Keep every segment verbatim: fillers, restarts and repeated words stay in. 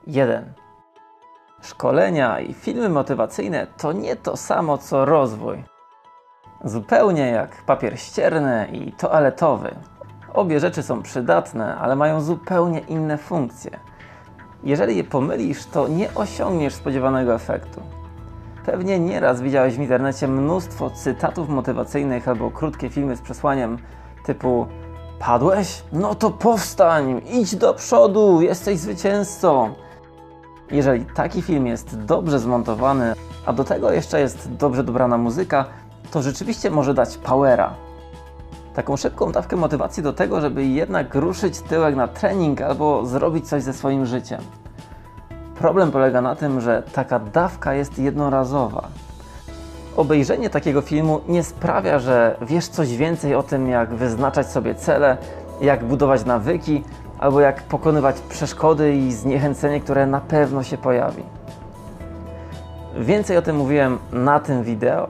jeden. Szkolenia i filmy motywacyjne to nie to samo co rozwój. Zupełnie jak papier ścierny i toaletowy. Obie rzeczy są przydatne, ale mają zupełnie inne funkcje. Jeżeli je pomylisz, to nie osiągniesz spodziewanego efektu. Pewnie nieraz widziałeś w internecie mnóstwo cytatów motywacyjnych albo krótkie filmy z przesłaniem typu: padłeś? No to powstań, idź do przodu, jesteś zwycięzcą. Jeżeli taki film jest dobrze zmontowany, a do tego jeszcze jest dobrze dobrana muzyka, to rzeczywiście może dać powera. Taką szybką dawkę motywacji do tego, żeby jednak ruszyć tyłek na trening albo zrobić coś ze swoim życiem. Problem polega na tym, że taka dawka jest jednorazowa. Obejrzenie takiego filmu nie sprawia, że wiesz coś więcej o tym, jak wyznaczać sobie cele, jak budować nawyki, albo jak pokonywać przeszkody i zniechęcenie, które na pewno się pojawi. Więcej o tym mówiłem na tym wideo.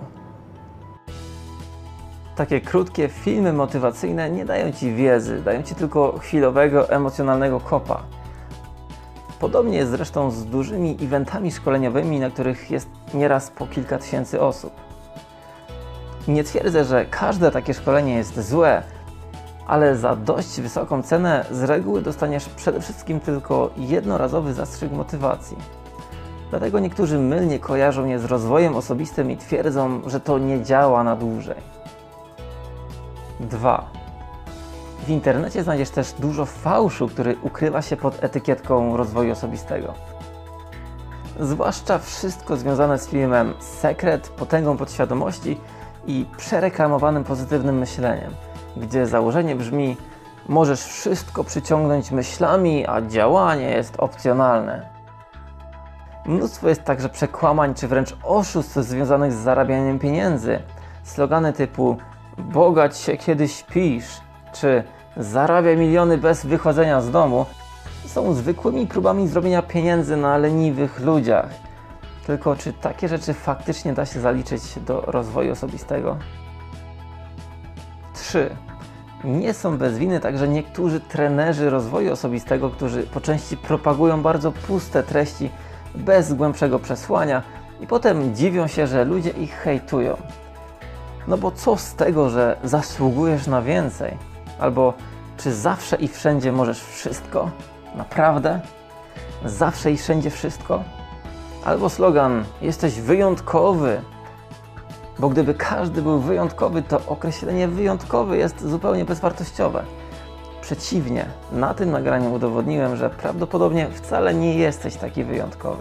Takie krótkie filmy motywacyjne nie dają Ci wiedzy, dają Ci tylko chwilowego, emocjonalnego kopa. Podobnie jest zresztą z dużymi eventami szkoleniowymi, na których jest nieraz po kilka tysięcy osób. Nie twierdzę, że każde takie szkolenie jest złe, ale za dość wysoką cenę z reguły dostaniesz przede wszystkim tylko jednorazowy zastrzyk motywacji. Dlatego niektórzy mylnie kojarzą je z rozwojem osobistym i twierdzą, że to nie działa na dłużej. dwa. W internecie znajdziesz też dużo fałszu, który ukrywa się pod etykietką rozwoju osobistego. Zwłaszcza wszystko związane z filmem Sekret, potęgą podświadomości i przereklamowanym pozytywnym myśleniem, gdzie założenie brzmi: możesz wszystko przyciągnąć myślami, a działanie jest opcjonalne. Mnóstwo jest także przekłamań czy wręcz oszustw związanych z zarabianiem pieniędzy. Slogany typu bogać się kiedy śpisz, czy zarabiaj miliony bez wychodzenia z domu są zwykłymi próbami zrobienia pieniędzy na leniwych ludziach. Tylko czy takie rzeczy faktycznie da się zaliczyć do rozwoju osobistego? trzy. Nie są bez winy także niektórzy trenerzy rozwoju osobistego, którzy po części propagują bardzo puste treści bez głębszego przesłania i potem dziwią się, że ludzie ich hejtują. No bo co z tego, że zasługujesz na więcej? Albo czy zawsze i wszędzie możesz wszystko? Naprawdę? Zawsze i wszędzie wszystko? Albo slogan: jesteś wyjątkowy. Bo gdyby każdy był wyjątkowy, to określenie wyjątkowy jest zupełnie bezwartościowe. Przeciwnie, na tym nagraniu udowodniłem, że prawdopodobnie wcale nie jesteś taki wyjątkowy.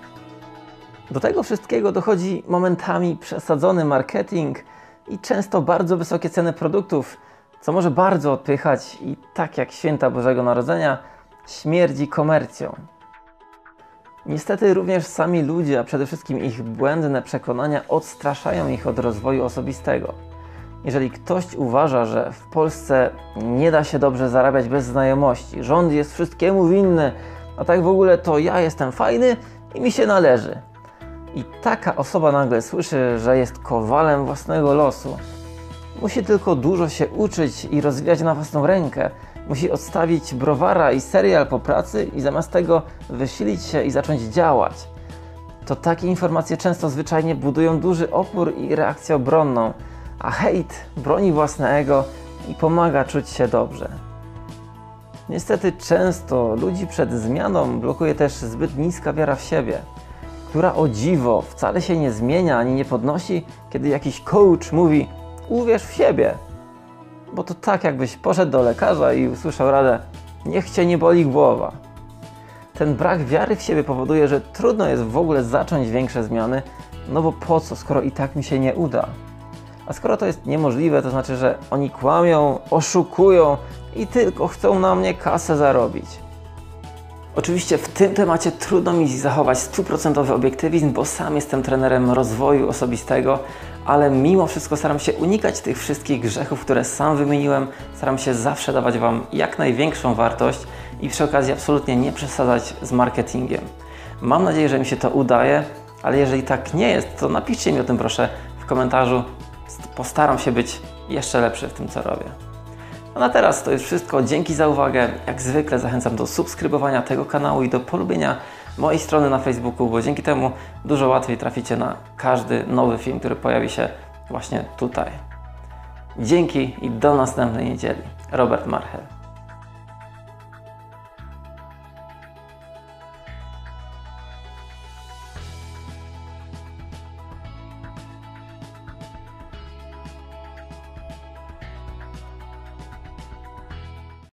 Do tego wszystkiego dochodzi momentami przesadzony marketing i często bardzo wysokie ceny produktów, co może bardzo odpychać i tak jak święta Bożego Narodzenia śmierdzi komercją. Niestety również sami ludzie, a przede wszystkim ich błędne przekonania odstraszają ich od rozwoju osobistego. Jeżeli ktoś uważa, że w Polsce nie da się dobrze zarabiać bez znajomości, rząd jest wszystkiemu winny, a tak w ogóle to ja jestem fajny i mi się należy. I taka osoba nagle słyszy, że jest kowalem własnego losu. Musi tylko dużo się uczyć i rozwijać na własną rękę. Musi odstawić browara i serial po pracy i zamiast tego wysilić się i zacząć działać. To takie informacje często zwyczajnie budują duży opór i reakcję obronną, a hejt broni własne ego i pomaga czuć się dobrze. Niestety często ludzi przed zmianą blokuje też zbyt niska wiara w siebie, która o dziwo wcale się nie zmienia ani nie podnosi, kiedy jakiś coach mówi: uwierz w siebie. Bo to tak, jakbyś poszedł do lekarza i usłyszał radę: niech cię nie boli głowa. Ten brak wiary w siebie powoduje, że trudno jest w ogóle zacząć większe zmiany, no bo po co, skoro i tak mi się nie uda. A skoro to jest niemożliwe, to znaczy, że oni kłamią, oszukują i tylko chcą na mnie kasę zarobić. Oczywiście w tym temacie trudno mi zachować stuprocentowy obiektywizm, bo sam jestem trenerem rozwoju osobistego, ale mimo wszystko staram się unikać tych wszystkich grzechów, które sam wymieniłem. Staram się zawsze dawać Wam jak największą wartość i przy okazji absolutnie nie przesadzać z marketingiem. Mam nadzieję, że mi się to udaje, ale jeżeli tak nie jest, to napiszcie mi o tym proszę w komentarzu. Postaram się być jeszcze lepszy w tym, co robię. A na teraz to już wszystko. Dzięki za uwagę. Jak zwykle zachęcam do subskrybowania tego kanału i do polubienia mojej strony na Facebooku, bo dzięki temu dużo łatwiej traficie na każdy nowy film, który pojawi się właśnie tutaj. Dzięki i do następnej niedzieli. Robert Marchel.